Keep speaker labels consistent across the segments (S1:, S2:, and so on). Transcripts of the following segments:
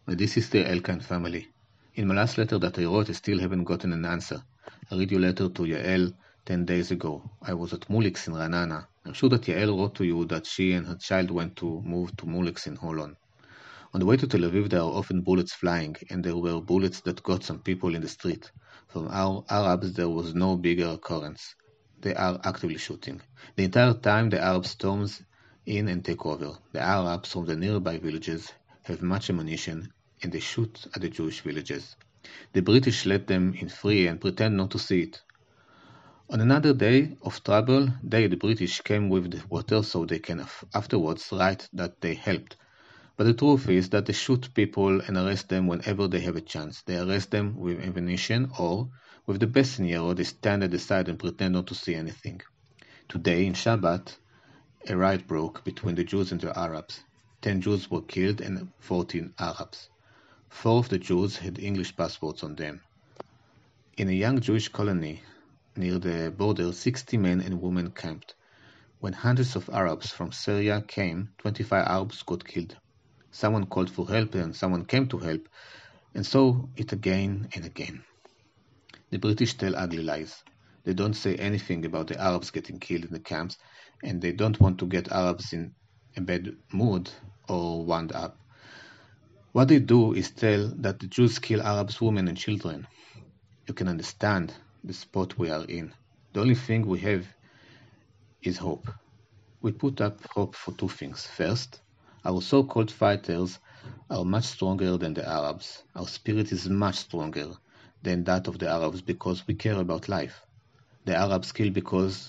S1: This is the Elkan family. In my last letter that I wrote, I still haven't gotten an answer. I read your letter to Yael 10 days ago. I was at Mulix in Ranana. I'm sure that Yael wrote to you that she and her child went to move to Mulix in Holon. On the way to Tel Aviv, there are often bullets flying, and there were bullets that got some people in the street. From our Arabs, there was no bigger occurrence. They are actively shooting. The entire time, the Arab storms in and take over. The Arabs from the nearby villages have much ammunition, and they shoot at the Jewish villages. The British let them in free and pretend not to see it. On another day of trouble, the British came with the water so they can afterwards write that they helped. But the truth is that they shoot people and arrest them whenever they have a chance. They arrest them with ammunition or, with the best scenario, they stand at the side and pretend not to see anything. Today, in Shabbat, a riot broke between the Jews and the Arabs. 10 Jews were killed and 14 Arabs. 4 of the Jews had English passports on them. In a young Jewish colony near the border, 60 men and women camped. When hundreds of Arabs from Syria came, 25 Arabs got killed. Someone called for help and someone came to help, and so it again and again. The British tell ugly lies. They don't say anything about the Arabs getting killed in the camps, and they don't want to get Arabs in a bad mood or wound up. What they do is tell that the Jews kill Arabs, women and children. You can understand the spot we are in. The only thing we have is hope. We put up hope for 2 things. First, our so-called fighters are much stronger than the Arabs. Our spirit is much stronger than that of the Arabs because we care about life. The Arabs kill because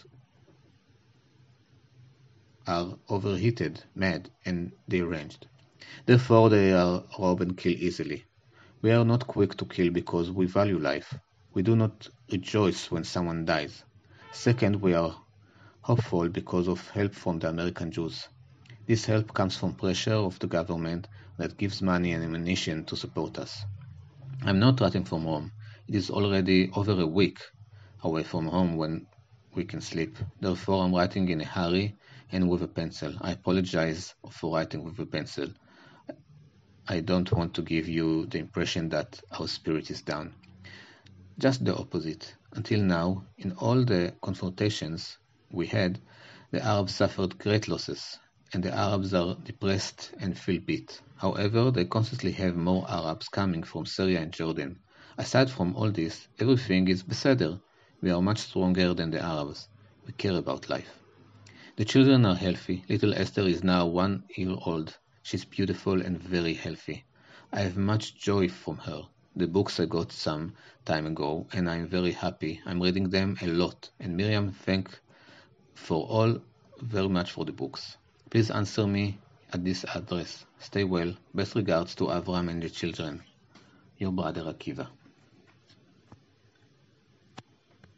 S1: are overheated, mad, and deranged. Therefore, they are rob and kill easily. We are not quick to kill because we value life. We do not rejoice when someone dies. Second, we are hopeful because of help from the American Jews. This help comes from pressure of the government that gives money and ammunition to support us. I'm not writing from home. It is already over a week away from home when we can sleep. Therefore, I'm writing in a hurry and with a pencil. I apologize for writing with a pencil. I don't want to give you the impression that our spirit is down. Just the opposite. Until now, in all the confrontations we had, the Arabs suffered great losses, and the Arabs are depressed and feel beat. However, they constantly have more Arabs coming from Syria and Jordan. Aside from all this, everything is beseder. We are much stronger than the Arabs. We care about life. The children are healthy. Little Esther is now 1 year old. She's beautiful and very healthy. I have much joy from her. The books I got some time ago, and I'm very happy. I'm reading them a lot, and Miriam thank for all very much for the books. Please answer me at this address. Stay well. Best regards to Avram and the children. Your brother Akiva.